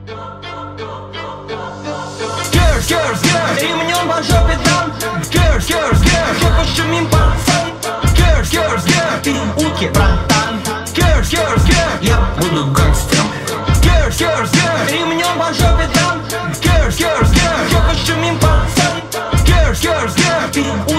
Skr, skr, skr, ремнем по жопе дам. Skr, skr, skr, что пошумим, пацан. Skr, skr, skr, ты утки, братан. Skr, skr, skr, я буду гангстером. Skr, skr, skr, ремнем по жопе дам. Skr, skr, skr, что пошумим, пацан. Skr, skr, skr, ты